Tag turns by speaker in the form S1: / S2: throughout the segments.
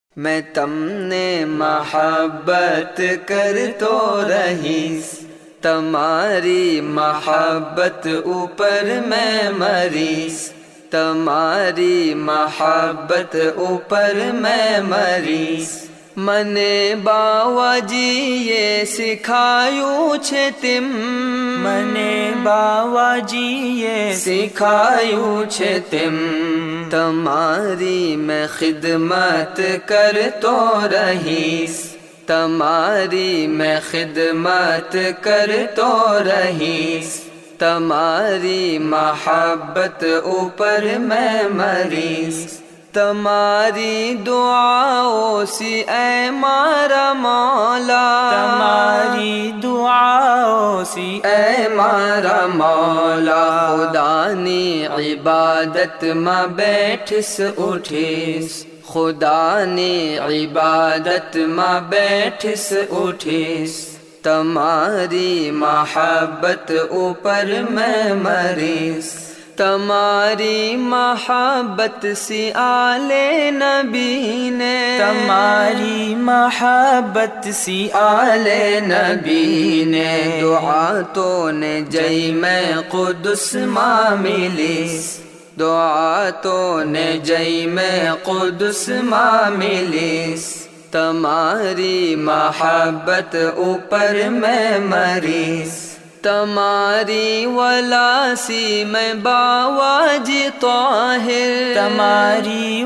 S1: میں تم نے محبت کر تو رہیس، تمہاری محبت اوپر میں مریس، تمہاری محبت اوپر میں مریس۔ منے باواجی یہ سکھایو چھے تم،
S2: منے باواجی یہ
S1: سکھایو چھے تم، تمہاری میں خدمت کر تو رہیس، تمہاری میں خدمت کر تو رہیس، تمہاری محبت اوپر میں مریس۔ تمہاری دعاؤں سی اے مارا مولا،
S2: تمہاری دعاؤں سی
S1: اے مارا مولا، خدا نی عبادت میں بیٹھس اٹھیس، خدا نی عبادت میں بیٹھس اٹھیس، تمہاری محبت اوپر میں مریس۔ تمہاری محبت سی آل نبی نے،
S2: تمہاری محبت سی
S1: آل نبی نے، دعا تو نے جئی میں قدس ماں ملیس، دعا تو نے جئی میں قدس ماں ملیس، تمہاری محبت اوپر میں مریس۔ تمہاری ولاسی میں باواجی طاہر،
S2: تمہاری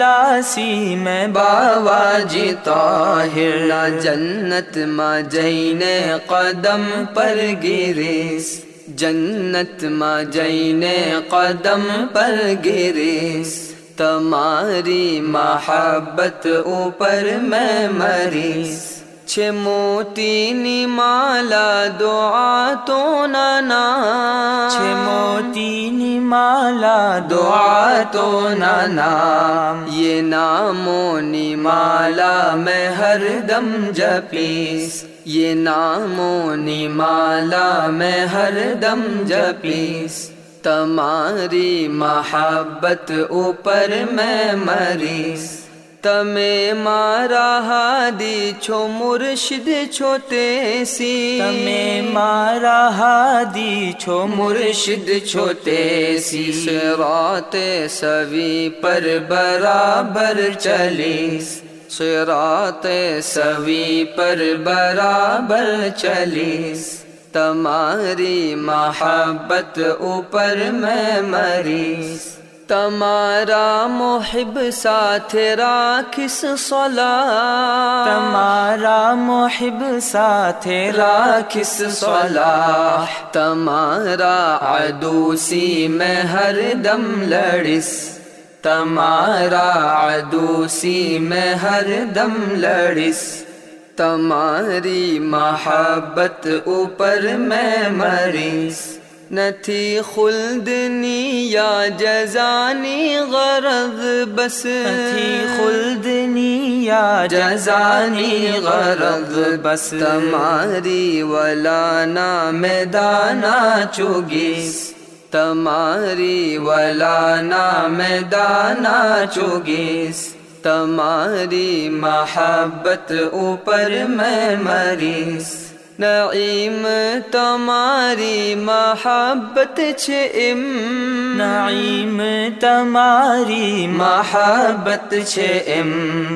S2: ولاسی میں
S1: باواجی طاہر، نہ جنت ماں جینے قدم پر گریس، جنت ماں جینے قدم پر گریس، تمہاری محبت اوپر میں مریس۔ چھے موتی نی مالا دعا تو نانا،
S2: چھے موتی نی مالا
S1: دعا تو نانا، یہ ناموں نی مالا میں ہر دم جپیس، یہ ناموں نی مالا میں ہر دم جپیس، تمہاری محبت اوپر میں مریس۔ تمہیں مارا ہادی چھو مرشد چھو تیسی،
S2: تمہیں مارا ہادی چھو
S1: مرشد چھو تیسی، صراط سوی پر برابر چلیس، صراط سوی پر برابر چلیس، تمہاری محبت اوپر میں مریس۔ تمہارا محب ساتھ راکھس صلاح،
S2: تمہارا محب ساتھ
S1: راکھس صلاح، تمہارا عدو سی میں ہر دم لڑس، تمہارا عدو سی میں ہر دم لڑس، تمہاری محبت اوپر میں مریس۔ نتھی خلدنی یا جزانی غرض بس،
S2: نتھی خلدنی یا
S1: جزانی غرض بس، تمہاری ولا نام دانا چگیس، تمہاری ولا نام دانا چگیس، تمہاری محبت اوپر میں مریس۔ نعیم تمہاری محبت چھم،
S2: نعیم تمہاری
S1: محبت چھم،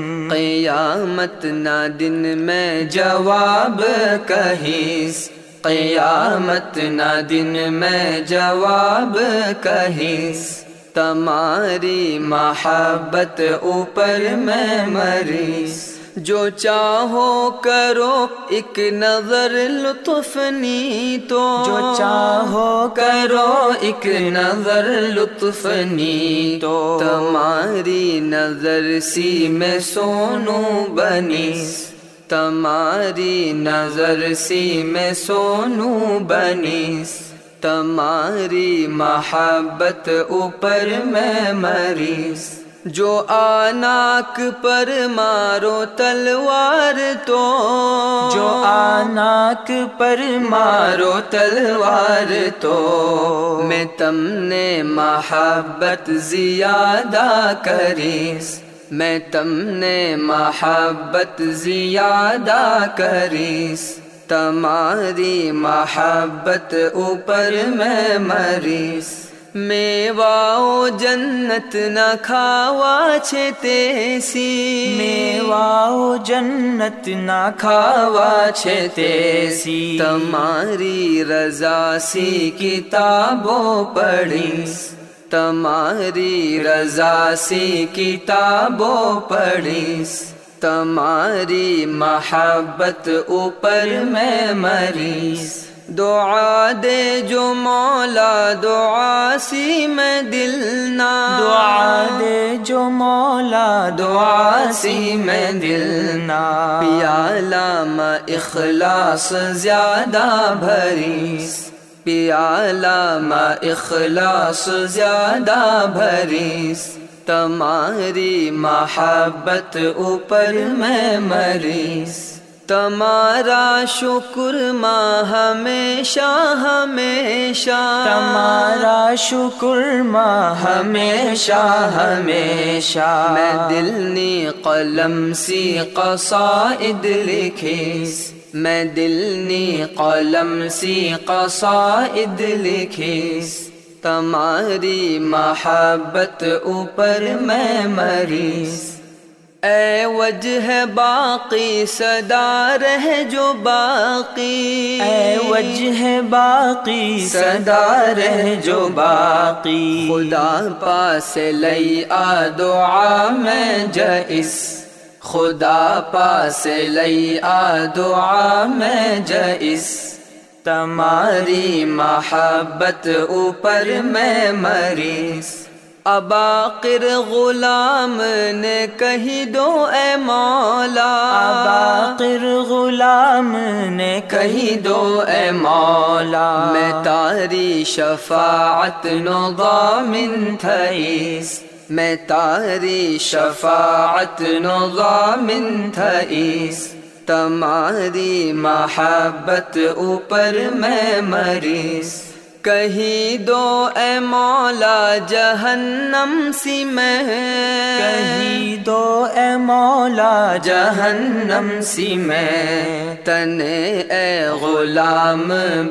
S1: قیامت نہ دن میں جواب کہیس، قیامت نہ دن میں جواب کہیس، تمہاری محبت اوپر میں مریس۔ جو چاہو کرو ایک نظر لطف نی تو،
S2: جو چاہو
S1: کرو ایک نظر لطف نی تو، تمہاری نظر سی میں سونو بنیس، تمہاری نظر سی میں سونو بنیس، تمہاری محبت اوپر میں مریس۔ جو آناک پر مارو تلوار تو،
S2: جو آناک پر
S1: مارو تلوار تو، میں تم نے محبت زیادہ کریس، میں تم نے محبت زیادہ کریس تمہاری محبت اوپر میں مریس میواؤ جنت نہ کھاوا چھے تیسی
S2: میواؤ جنت نہ کھاوا چھے تیسی
S1: تمہاری رضا سی کتابوں پڑھیس تمہاری رضا سی کتابوں پڑھیس تمہاری محبت اوپر میں مریس دعا دے جو مولا دعا سی میں دل نہ
S2: دعا دے جو مولا دعا سی میں دل نہ
S1: پیالہ میں اخلاص زیادہ بھریس پیالہ میں اخلاص زیادہ بھریس تمہاری محبت اوپر میں مریس تمہارا شکر ماں ہمیشہ ہمیشہ
S2: تمہارا شکر ماں ہمیشہ ہمیشہ
S1: میں دل نی قلم سی قصائد لکھیس میں دل نی قلم سی قصائد لکھیس تمہاری محبت اوپر میں مریس اے وجہ باقی صدا رہ جو باقی
S2: اے وجہ باقی صدا رہ جو باقی
S1: خدا پاس لئی آ دعا میں جائز خدا پاس لئی آ دعا میں جائز تمہاری محبت اوپر میں مریس اباقر غلام نے کہی دو اے مولا
S2: اباقر غلام نے کہی دو اے مولا
S1: میں تاری شفاعت نو ضامن تھئیس میں تاری شفاعت نو ضامن تھئیس تمہاری محبت اوپر میں مریس کہی دو اے مولا جہنم سی میں
S2: کہی دو اے مولا جہنم سی میں
S1: تنے اے غلام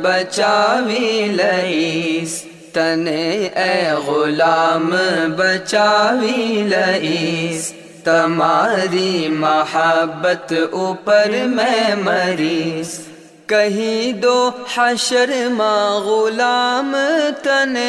S1: بچاوی لئیس تنے اے غلام بچاوی لئیس تمہاری محبت اوپر میں مریس کہی دو حشر ماں غلام تنے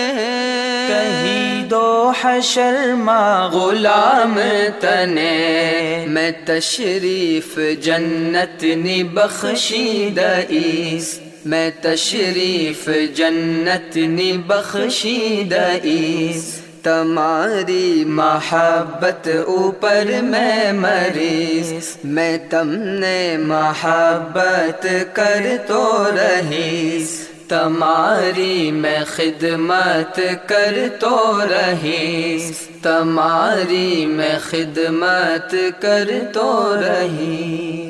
S2: کہی دو حشر ماں غلام تنے
S1: میں تشریف جنت نی بخشی دئیس میں تشریف جنت نی بخشی دئیس تمہاری محبت اوپر میں مریس میں تم نے محبت کر تو رہیس تمہاری میں خدمت کر تو رہیس تمہاری میں خدمت کر تو رہیس